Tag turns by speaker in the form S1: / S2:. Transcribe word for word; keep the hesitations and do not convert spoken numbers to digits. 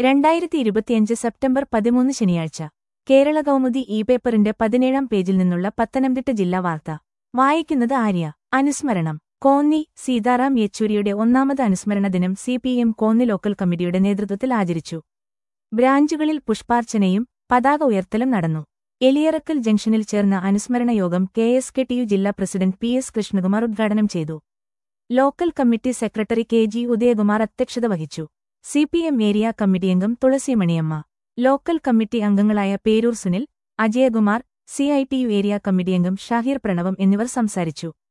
S1: രണ്ടായിരത്തി ഇരുപത്തിയഞ്ച് സെപ്റ്റംബർ പതിമൂന്ന് ശനിയാഴ്ച കേരള കൗമുദി ഇ പേപ്പറിന്റെ പതിനേഴാം പേജിൽ നിന്നുള്ള പത്തനംതിട്ട ജില്ലാ വാർത്ത വായിക്കുന്നത് ആര്യ. അനുസ്മരണം. കോന്നി സീതാറാം യെച്ചൂരിയുടെ ഒന്നാമത് അനുസ്മരണ ദിനം C P M Konni local കമ്മിറ്റിയുടെ നേതൃത്വത്തിൽ ആചരിച്ചു. ബ്രാഞ്ചുകളിൽ പുഷ്പാർച്ചനയും പതാക ഉയർത്തലും നടന്നു. എലിയറക്കൽ ജംഗ്ഷനിൽ ചേർന്ന അനുസ്മരണ യോഗം K S K T U ജില്ലാ പ്രസിഡന്റ് പി എസ് കൃഷ്ണകുമാർ ഉദ്ഘാടനം ചെയ്തു. Local committee secretary K G Udayakumar അധ്യക്ഷത വഹിച്ചു. C P M area committee അംഗം തുളസിമണിയമ്മ, ലോക്കൽ കമ്മിറ്റി അംഗങ്ങളായ Peroor Sunil, Ajayakumar, C I T U area committee അംഗം ഷാഹിർ പ്രണവം എന്നിവർ സംസാരിച്ചു.